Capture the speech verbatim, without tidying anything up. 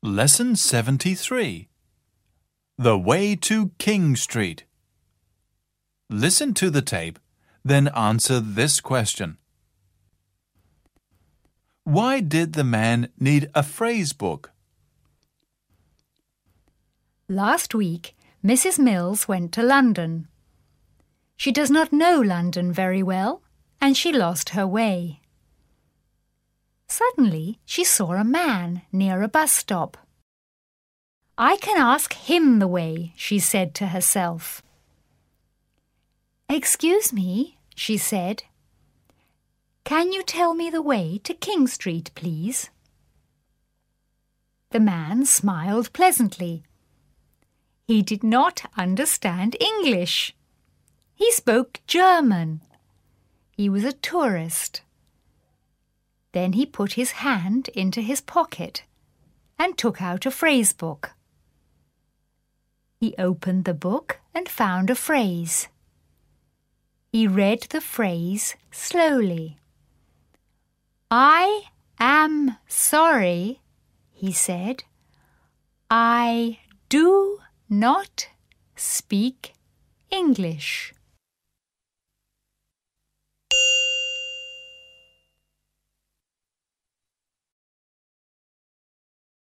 Lesson seventy-three. The Way to King Street. Listen to the tape, then answer this question. Why did the man need a phrase book? Last week, Missus Mills went to London. She does not know London very well, and she lost her way. Suddenly, she saw a man near a bus stop. "I can ask him the way," she said to herself. "Excuse me," she said. "Can you tell me the way to King Street, please?" The man smiled pleasantly. He did not understand English. He spoke German. He was a tourist. Then he put his hand into his pocket and took out a phrase book. He opened the book and found a phrase. He read the phrase slowly. "I am sorry," he said. "I do not speak English."